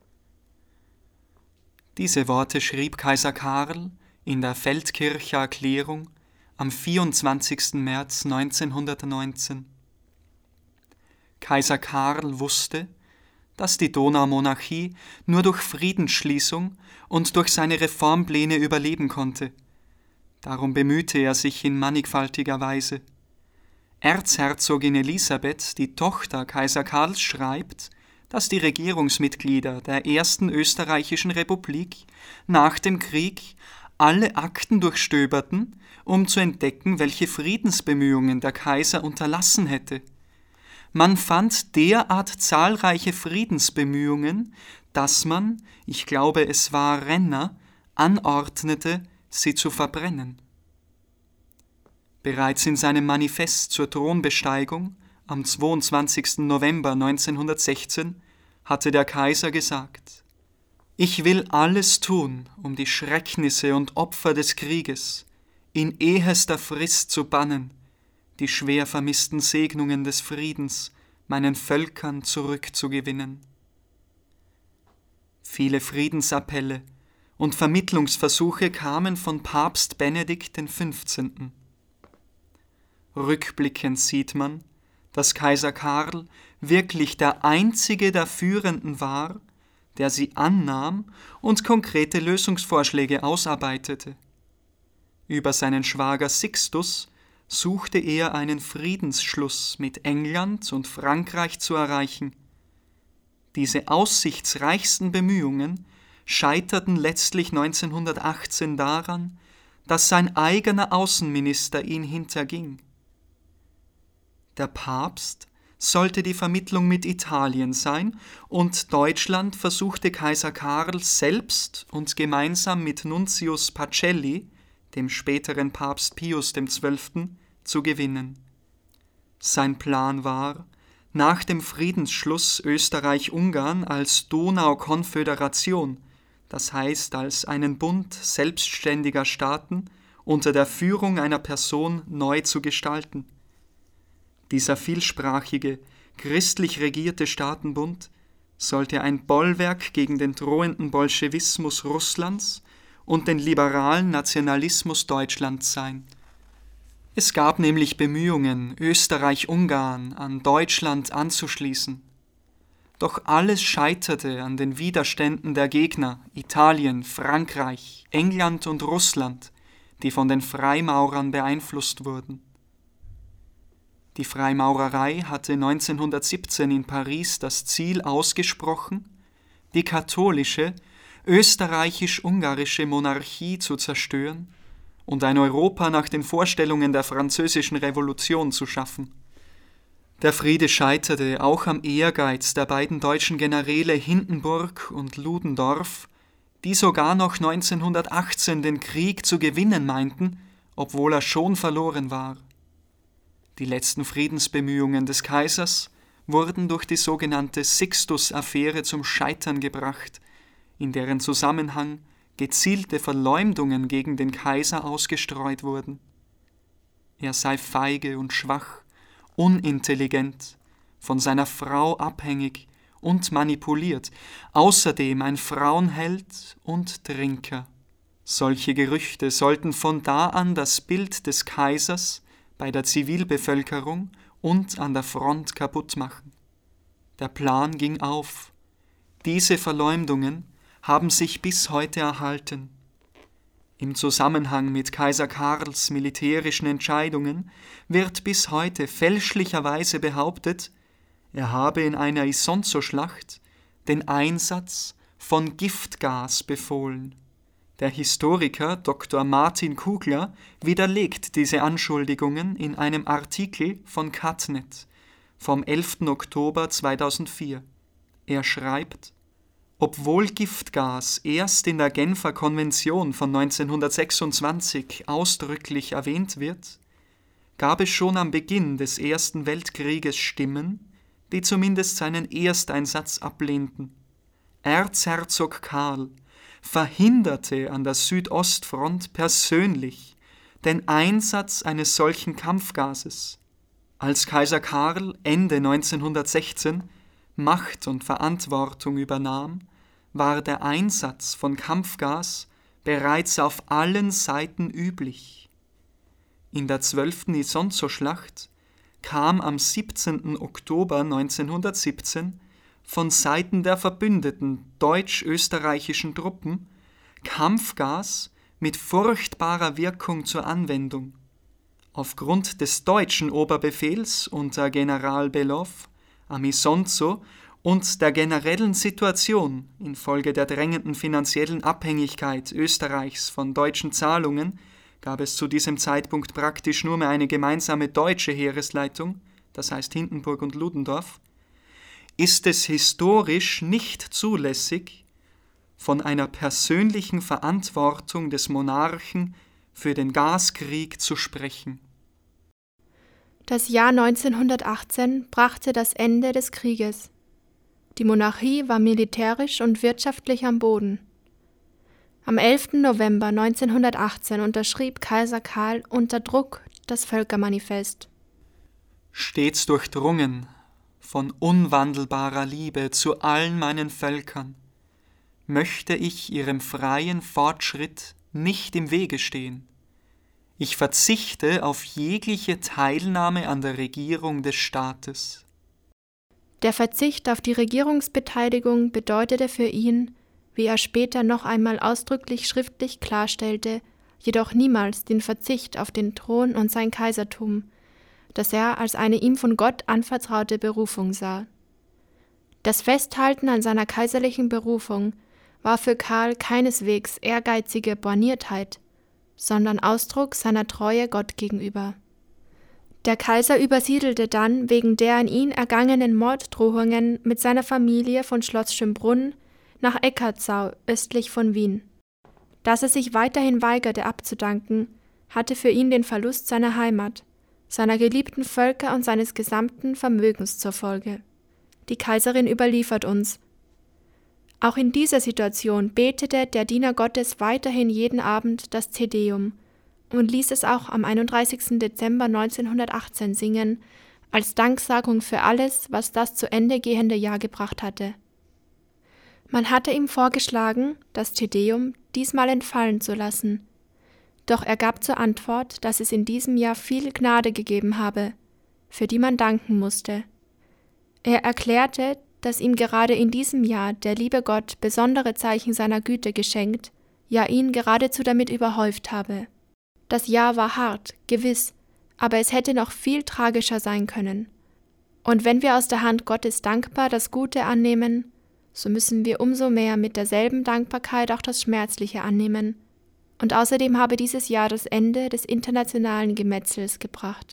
Diese Worte schrieb Kaiser Karl in der Feldkircher Erklärung am 24. März 1919. Kaiser Karl wusste, dass die Donaumonarchie nur durch Friedensschließung und durch seine Reformpläne überleben konnte. Darum bemühte er sich in mannigfaltiger Weise. Erzherzogin Elisabeth, die Tochter Kaiser Karls, schreibt, dass die Regierungsmitglieder der ersten österreichischen Republik nach dem Krieg alle Akten durchstöberten, um zu entdecken, welche Friedensbemühungen der Kaiser unterlassen hätte. Man fand derart zahlreiche Friedensbemühungen, dass man, ich glaube es war Renner, anordnete, sie zu verbrennen. Bereits in seinem Manifest zur Thronbesteigung am 22. November 1916 hatte der Kaiser gesagt: Ich will alles tun, um die Schrecknisse und Opfer des Krieges in ehester Frist zu bannen, die schwer vermissten Segnungen des Friedens meinen Völkern zurückzugewinnen. Viele Friedensappelle und Vermittlungsversuche kamen von Papst Benedikt XV. Rückblickend sieht man, dass Kaiser Karl wirklich der einzige der Führenden war, der sie annahm und konkrete Lösungsvorschläge ausarbeitete. Über seinen Schwager Sixtus suchte er einen Friedensschluss mit England und Frankreich zu erreichen. Diese aussichtsreichsten Bemühungen scheiterten letztlich 1918 daran, dass sein eigener Außenminister ihn hinterging. Der Papst sollte die Vermittlung mit Italien sein, und Deutschland versuchte Kaiser Karl selbst und gemeinsam mit Nuntius Pacelli, dem späteren Papst Pius XII., zu gewinnen. Sein Plan war, nach dem Friedensschluss Österreich-Ungarn als Donaukonföderation, das heißt als einen Bund selbstständiger Staaten unter der Führung einer Person, neu zu gestalten. Dieser vielsprachige, christlich regierte Staatenbund sollte ein Bollwerk gegen den drohenden Bolschewismus Russlands und den liberalen Nationalismus Deutschlands sein. Es gab nämlich Bemühungen, Österreich-Ungarn an Deutschland anzuschließen. Doch alles scheiterte an den Widerständen der Gegner, Italien, Frankreich, England und Russland, die von den Freimaurern beeinflusst wurden. Die Freimaurerei hatte 1917 in Paris das Ziel ausgesprochen, die katholische, österreichisch-ungarische Monarchie zu zerstören und ein Europa nach den Vorstellungen der Französischen Revolution zu schaffen. Der Friede scheiterte auch am Ehrgeiz der beiden deutschen Generäle Hindenburg und Ludendorff, die sogar noch 1918 den Krieg zu gewinnen meinten, obwohl er schon verloren war. Die letzten Friedensbemühungen des Kaisers wurden durch die sogenannte Sixtus-Affäre zum Scheitern gebracht, in deren Zusammenhang gezielte Verleumdungen gegen den Kaiser ausgestreut wurden. Er sei feige und schwach, unintelligent, von seiner Frau abhängig und manipuliert, außerdem ein Frauenheld und Trinker. Solche Gerüchte sollten von da an das Bild des Kaisers bei der Zivilbevölkerung und an der Front kaputt machen. Der Plan ging auf. Diese Verleumdungen haben sich bis heute erhalten. Im Zusammenhang mit Kaiser Karls militärischen Entscheidungen wird bis heute fälschlicherweise behauptet, er habe in einer Isonzo-Schlacht den Einsatz von Giftgas befohlen. Der Historiker Dr. Martin Kugler widerlegt diese Anschuldigungen in einem Artikel von Catnet vom 11. Oktober 2004. Er schreibt: Obwohl Giftgas erst in der Genfer Konvention von 1926 ausdrücklich erwähnt wird, gab es schon am Beginn des Ersten Weltkrieges Stimmen, die zumindest seinen Ersteinsatz ablehnten. Erzherzog Karl verhinderte an der Südostfront persönlich den Einsatz eines solchen Kampfgases. Als Kaiser Karl Ende 1916 Macht und Verantwortung übernahm, war der Einsatz von Kampfgas bereits auf allen Seiten üblich. In der 12. Isonzo-Schlacht kam am 17. Oktober 1917 von Seiten der verbündeten deutsch-österreichischen Truppen Kampfgas mit furchtbarer Wirkung zur Anwendung. Aufgrund des deutschen Oberbefehls unter General Below am Isonzo und der generellen Situation infolge der drängenden finanziellen Abhängigkeit Österreichs von deutschen Zahlungen gab es zu diesem Zeitpunkt praktisch nur mehr eine gemeinsame deutsche Heeresleitung, das heißt Hindenburg und Ludendorff, ist es historisch nicht zulässig, von einer persönlichen Verantwortung des Monarchen für den Gaskrieg zu sprechen. Das Jahr 1918 brachte das Ende des Krieges. Die Monarchie war militärisch und wirtschaftlich am Boden. Am 11. November 1918 unterschrieb Kaiser Karl unter Druck das Völkermanifest. Stets durchdrungen von unwandelbarer Liebe zu allen meinen Völkern, möchte ich ihrem freien Fortschritt nicht im Wege stehen. Ich verzichte auf jegliche Teilnahme an der Regierung des Staates. Der Verzicht auf die Regierungsbeteiligung bedeutete für ihn, wie er später noch einmal ausdrücklich schriftlich klarstellte, jedoch niemals den Verzicht auf den Thron und sein Kaisertum, das er als eine ihm von Gott anvertraute Berufung sah. Das Festhalten an seiner kaiserlichen Berufung war für Karl keineswegs ehrgeizige Borniertheit, sondern Ausdruck seiner Treue Gott gegenüber. Der Kaiser übersiedelte dann wegen der an ihn ergangenen Morddrohungen mit seiner Familie von Schloss Schönbrunn nach Eckartsau östlich von Wien. Dass er sich weiterhin weigerte abzudanken, hatte für ihn den Verlust seiner Heimat, seiner geliebten Völker und seines gesamten Vermögens zur Folge. Die Kaiserin überliefert uns: Auch in dieser Situation betete der Diener Gottes weiterhin jeden Abend das Te Deum und ließ es auch am 31. Dezember 1918 singen, als Danksagung für alles, was das zu Ende gehende Jahr gebracht hatte. Man hatte ihm vorgeschlagen, das Te Deum diesmal entfallen zu lassen, doch er gab zur Antwort, dass es in diesem Jahr viel Gnade gegeben habe, für die man danken musste. Er erklärte, dass ihm gerade in diesem Jahr der liebe Gott besondere Zeichen seiner Güte geschenkt, ja ihn geradezu damit überhäuft habe. Das Jahr war hart, gewiss, aber es hätte noch viel tragischer sein können. Und wenn wir aus der Hand Gottes dankbar das Gute annehmen, so müssen wir umso mehr mit derselben Dankbarkeit auch das Schmerzliche annehmen. Und außerdem habe dieses Jahr das Ende des internationalen Gemetzels gebracht.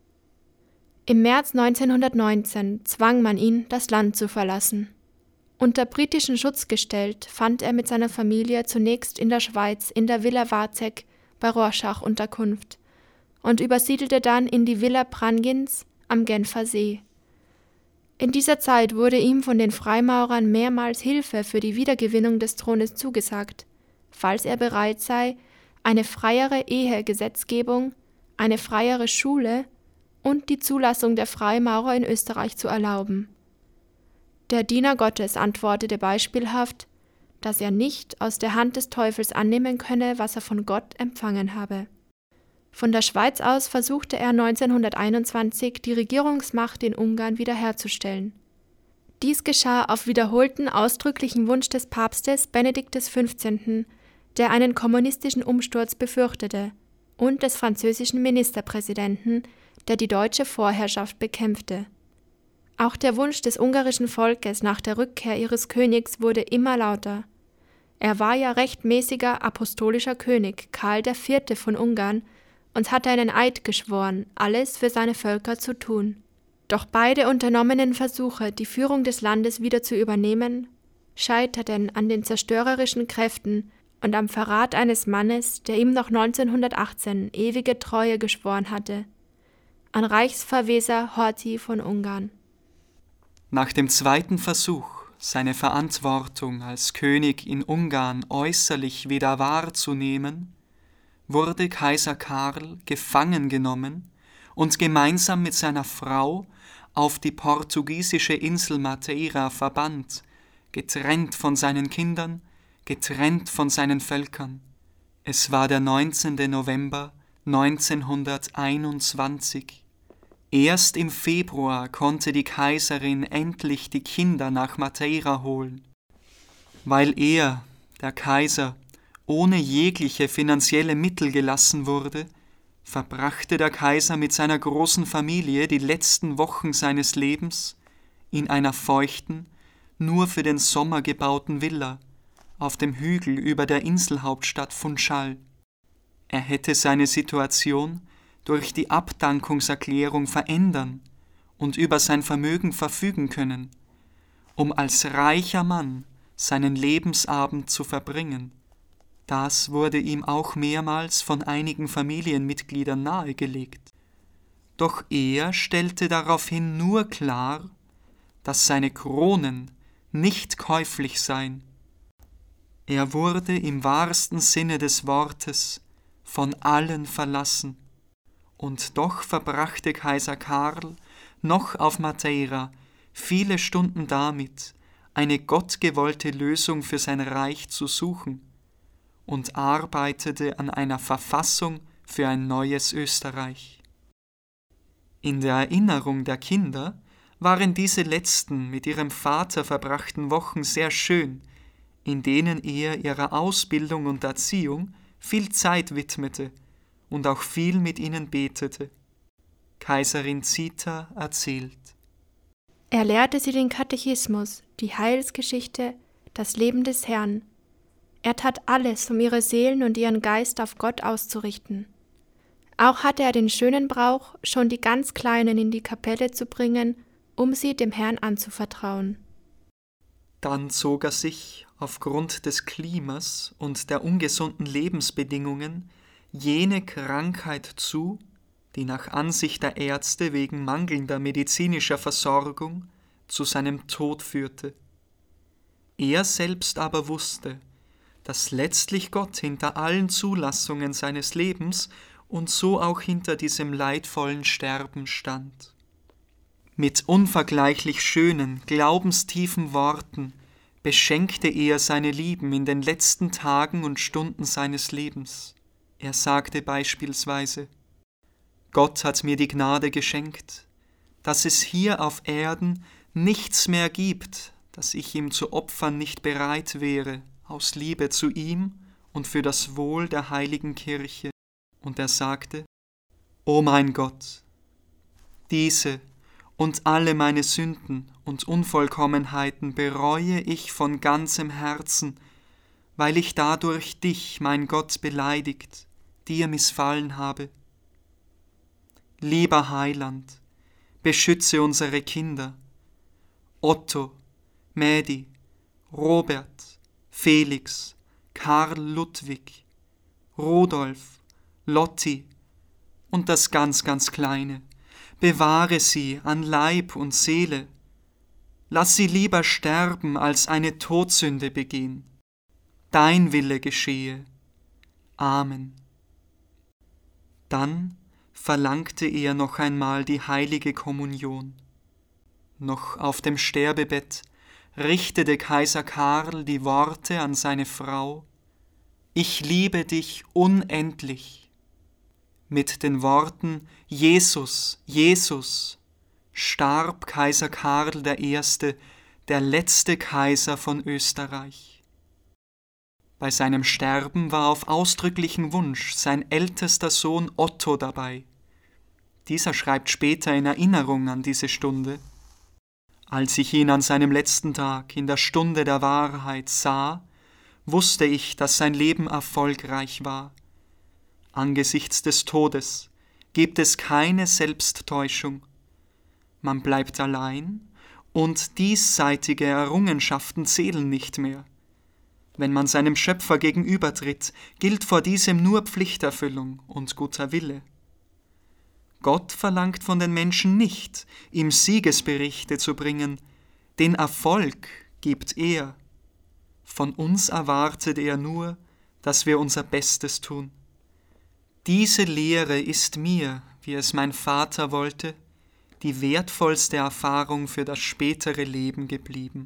Im März 1919 zwang man ihn, das Land zu verlassen. Unter britischen Schutz gestellt, fand er mit seiner Familie zunächst in der Schweiz in der Villa Warzeg bei Rorschach Unterkunft und übersiedelte dann in die Villa Prangins am Genfer See. In dieser Zeit wurde ihm von den Freimaurern mehrmals Hilfe für die Wiedergewinnung des Thrones zugesagt, falls er bereit sei, eine freiere Ehegesetzgebung, eine freiere Schule und die Zulassung der Freimaurer in Österreich zu erlauben. Der Diener Gottes antwortete beispielhaft, dass er nicht aus der Hand des Teufels annehmen könne, was er von Gott empfangen habe. Von der Schweiz aus versuchte er 1921, die Regierungsmacht in Ungarn wiederherzustellen. Dies geschah auf wiederholten ausdrücklichen Wunsch des Papstes Benedikt XV., der einen kommunistischen Umsturz befürchtete, und des französischen Ministerpräsidenten, der die deutsche Vorherrschaft bekämpfte. Auch der Wunsch des ungarischen Volkes nach der Rückkehr ihres Königs wurde immer lauter. Er war ja rechtmäßiger apostolischer König, Karl IV. Von Ungarn, und hatte einen Eid geschworen, alles für seine Völker zu tun. Doch beide unternommenen Versuche, die Führung des Landes wieder zu übernehmen, scheiterten an den zerstörerischen Kräften und am Verrat eines Mannes, der ihm noch 1918 ewige Treue geschworen hatte, an Reichsverweser Horthy von Ungarn. Nach dem zweiten Versuch, seine Verantwortung als König in Ungarn äußerlich wieder wahrzunehmen, wurde Kaiser Karl gefangen genommen und gemeinsam mit seiner Frau auf die portugiesische Insel Madeira verbannt, getrennt von seinen Kindern, getrennt von seinen Völkern. Es war der 19. November 1921. Erst im Februar konnte die Kaiserin endlich die Kinder nach Madeira holen. Weil er, der Kaiser, ohne jegliche finanzielle Mittel gelassen wurde, verbrachte der Kaiser mit seiner großen Familie die letzten Wochen seines Lebens in einer feuchten, nur für den Sommer gebauten Villa auf dem Hügel über der Inselhauptstadt Funchal. Er hätte seine Situation durch die Abdankungserklärung verändern und über sein Vermögen verfügen können, um als reicher Mann seinen Lebensabend zu verbringen. Das wurde ihm auch mehrmals von einigen Familienmitgliedern nahegelegt. Doch er stellte daraufhin nur klar, dass seine Kronen nicht käuflich seien. Er wurde im wahrsten Sinne des Wortes von allen verlassen, und doch verbrachte Kaiser Karl noch auf Madeira viele Stunden damit, eine gottgewollte Lösung für sein Reich zu suchen, und arbeitete an einer Verfassung für ein neues Österreich. In der Erinnerung der Kinder waren diese letzten mit ihrem Vater verbrachten Wochen sehr schön, in denen er ihrer Ausbildung und Erziehung viel Zeit widmete und auch viel mit ihnen betete. Kaiserin Zita erzählt: Er lehrte sie den Katechismus, die Heilsgeschichte, das Leben des Herrn. Er tat alles, um ihre Seelen und ihren Geist auf Gott auszurichten. Auch hatte er den schönen Brauch, schon die ganz Kleinen in die Kapelle zu bringen, um sie dem Herrn anzuvertrauen. Dann zog er sich aufgrund des Klimas und der ungesunden Lebensbedingungen jene Krankheit zu, die nach Ansicht der Ärzte wegen mangelnder medizinischer Versorgung zu seinem Tod führte. Er selbst aber wusste, dass letztlich Gott hinter allen Zulassungen seines Lebens und so auch hinter diesem leidvollen Sterben stand. Mit unvergleichlich schönen, glaubenstiefen Worten beschenkte er seine Lieben in den letzten Tagen und Stunden seines Lebens. Er sagte beispielsweise: Gott hat mir die Gnade geschenkt, dass es hier auf Erden nichts mehr gibt, das ich ihm zu opfern nicht bereit wäre, aus Liebe zu ihm und für das Wohl der heiligen Kirche. Und er sagte: O mein Gott, diese und alle meine Sünden und Unvollkommenheiten bereue ich von ganzem Herzen, weil ich dadurch dich, mein Gott, beleidigt, dir missfallen habe. Lieber Heiland, beschütze unsere Kinder, Otto, Mädi, Robert, Felix, Karl Ludwig, Rudolf, Lotti und das ganz Kleine. Bewahre sie an Leib und Seele. Lass sie lieber sterben, als eine Todsünde begehen. Dein Wille geschehe. Amen. Dann verlangte er noch einmal die heilige Kommunion. Noch auf dem Sterbebett richtete Kaiser Karl die Worte an seine Frau: Ich liebe dich unendlich. Mit den Worten Jesus, Jesus starb Kaiser Karl I., der letzte Kaiser von Österreich. Bei seinem Sterben war auf ausdrücklichen Wunsch sein ältester Sohn Otto dabei. Dieser schreibt später in Erinnerung an diese Stunde: Als ich ihn an seinem letzten Tag in der Stunde der Wahrheit sah, wusste ich, dass sein Leben erfolgreich war. Angesichts des Todes gibt es keine Selbsttäuschung. Man bleibt allein und diesseitige Errungenschaften zählen nicht mehr. Wenn man seinem Schöpfer gegenübertritt, gilt vor diesem nur Pflichterfüllung und guter Wille. Gott verlangt von den Menschen nicht, ihm Siegesberichte zu bringen, den Erfolg gibt er. Von uns erwartet er nur, dass wir unser Bestes tun. Diese Lehre ist mir, wie es mein Vater wollte, die wertvollste Erfahrung für das spätere Leben geblieben.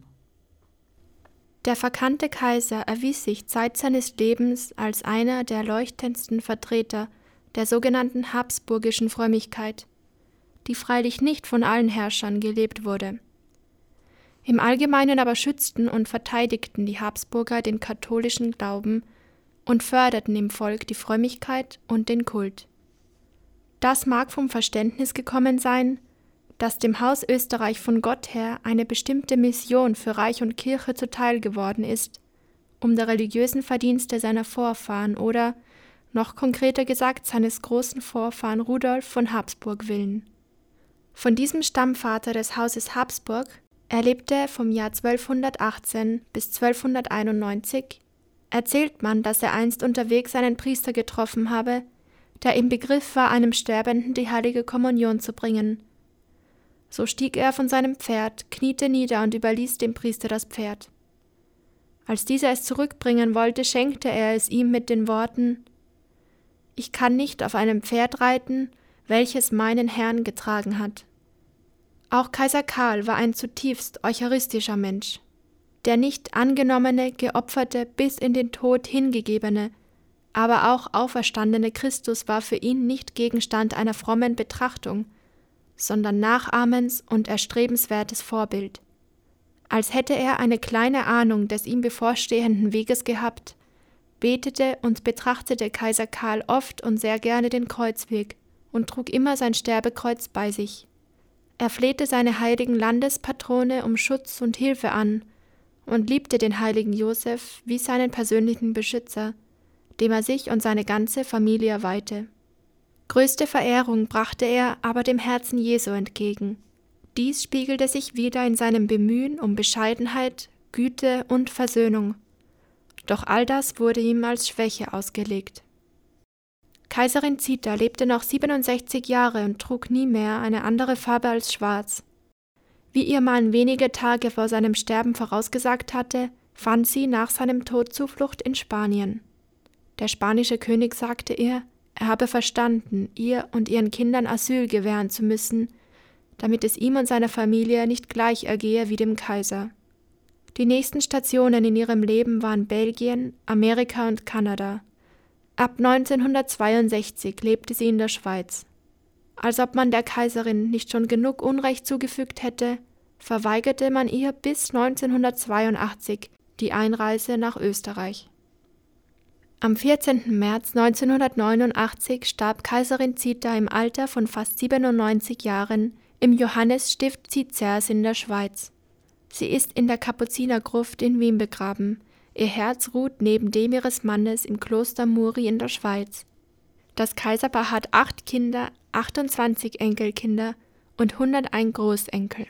Der verkannte Kaiser erwies sich Zeit seines Lebens als einer der leuchtendsten Vertreter der sogenannten habsburgischen Frömmigkeit, die freilich nicht von allen Herrschern gelebt wurde. Im Allgemeinen aber schützten und verteidigten die Habsburger den katholischen Glauben und förderten im Volk die Frömmigkeit und den Kult. Das mag vom Verständnis gekommen sein, dass dem Haus Österreich von Gott her eine bestimmte Mission für Reich und Kirche zuteil geworden ist, um der religiösen Verdienste seiner Vorfahren oder, noch konkreter gesagt, seines großen Vorfahren Rudolf von Habsburg willen. Von diesem Stammvater des Hauses Habsburg Er lebte vom Jahr 1218 bis 1291. Erzählt man, dass er einst unterwegs einen Priester getroffen habe, der im Begriff war, einem Sterbenden die heilige Kommunion zu bringen. So stieg er von seinem Pferd, kniete nieder und überließ dem Priester das Pferd. Als dieser es zurückbringen wollte, schenkte er es ihm mit den Worten: »Ich kann nicht auf einem Pferd reiten, welches meinen Herrn getragen hat.« Auch Kaiser Karl war ein zutiefst eucharistischer Mensch. Der nicht angenommene, geopferte, bis in den Tod hingegebene, aber auch auferstandene Christus war für ihn nicht Gegenstand einer frommen Betrachtung, sondern nachahmens- und erstrebenswertes Vorbild. Als hätte er eine kleine Ahnung des ihm bevorstehenden Weges gehabt, betete und betrachtete Kaiser Karl oft und sehr gerne den Kreuzweg und trug immer sein Sterbekreuz bei sich. Er flehte seine heiligen Landespatrone um Schutz und Hilfe an und liebte den heiligen Josef wie seinen persönlichen Beschützer, dem er sich und seine ganze Familie weihte. Größte Verehrung brachte er aber dem Herzen Jesu entgegen. Dies spiegelte sich wieder in seinem Bemühen um Bescheidenheit, Güte und Versöhnung. Doch all das wurde ihm als Schwäche ausgelegt. Kaiserin Zita lebte noch 67 Jahre und trug nie mehr eine andere Farbe als schwarz. Wie ihr Mann wenige Tage vor seinem Sterben vorausgesagt hatte, fand sie nach seinem Tod Zuflucht in Spanien. Der spanische König sagte ihr, er habe verstanden, ihr und ihren Kindern Asyl gewähren zu müssen, damit es ihm und seiner Familie nicht gleich ergehe wie dem Kaiser. Die nächsten Stationen in ihrem Leben waren Belgien, Amerika und Kanada. Ab 1962 lebte sie in der Schweiz. Als ob man der Kaiserin nicht schon genug Unrecht zugefügt hätte, verweigerte man ihr bis 1982 die Einreise nach Österreich. Am 14. März 1989 starb Kaiserin Zita im Alter von fast 97 Jahren im Johannesstift Cizers in der Schweiz. Sie ist in der Kapuzinergruft in Wien begraben. Ihr Herz ruht neben dem ihres Mannes im Kloster Muri in der Schweiz. Das Kaiserpaar hat 8 Kinder, 28 Enkelkinder und 101 Großenkel.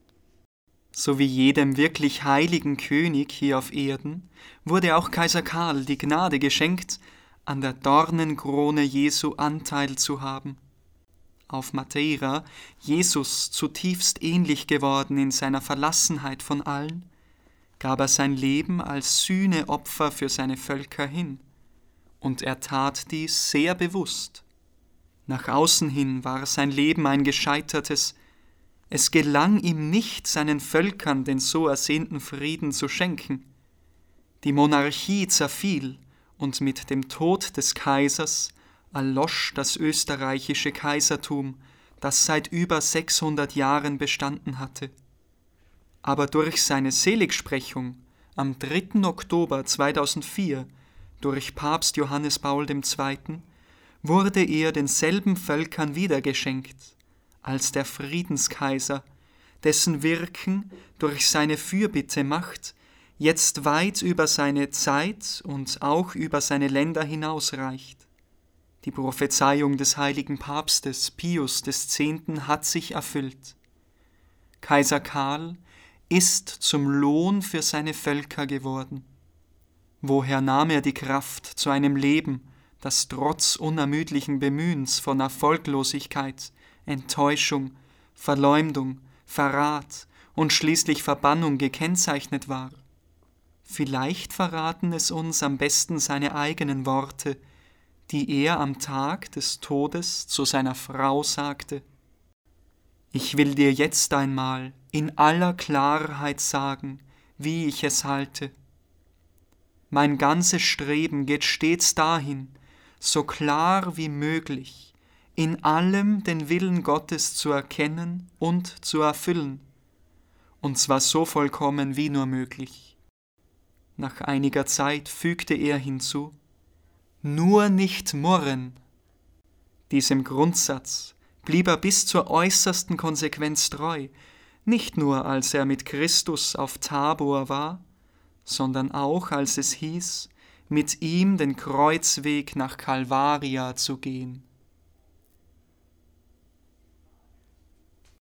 So wie jedem wirklich heiligen König hier auf Erden wurde auch Kaiser Karl die Gnade geschenkt, an der Dornenkrone Jesu Anteil zu haben. Auf Madeira, Jesus zutiefst ähnlich geworden in seiner Verlassenheit von allen, gab er sein Leben als Sühneopfer für seine Völker hin. Und er tat dies sehr bewusst. Nach außen hin war sein Leben ein gescheitertes. Es gelang ihm nicht, seinen Völkern den so ersehnten Frieden zu schenken. Die Monarchie zerfiel, und mit dem Tod des Kaisers erlosch das österreichische Kaisertum, das seit über 600 Jahren bestanden hatte. Aber durch seine Seligsprechung am 3. Oktober 2004 durch Papst Johannes Paul II. Wurde er denselben Völkern wiedergeschenkt als der Friedenskaiser, dessen Wirken durch seine Fürbittemacht jetzt weit über seine Zeit und auch über seine Länder hinausreicht. Die Prophezeiung des heiligen Papstes Pius X. hat sich erfüllt. Kaiser Karl ist zum Lohn für seine Völker geworden. Woher nahm er die Kraft zu einem Leben, das trotz unermüdlichen Bemühens von Erfolglosigkeit, Enttäuschung, Verleumdung, Verrat und schließlich Verbannung gekennzeichnet war? Vielleicht verraten es uns am besten seine eigenen Worte, die er am Tag des Todes zu seiner Frau sagte: »Ich will dir jetzt einmal in aller Klarheit sagen, wie ich es halte. Mein ganzes Streben geht stets dahin, so klar wie möglich, in allem den Willen Gottes zu erkennen und zu erfüllen, und zwar so vollkommen wie nur möglich.« Nach einiger Zeit fügte er hinzu: »Nur nicht murren.« Diesem Grundsatz blieb er bis zur äußersten Konsequenz treu, nicht nur als er mit Christus auf Tabor war, sondern auch als es hieß, mit ihm den Kreuzweg nach Calvaria zu gehen.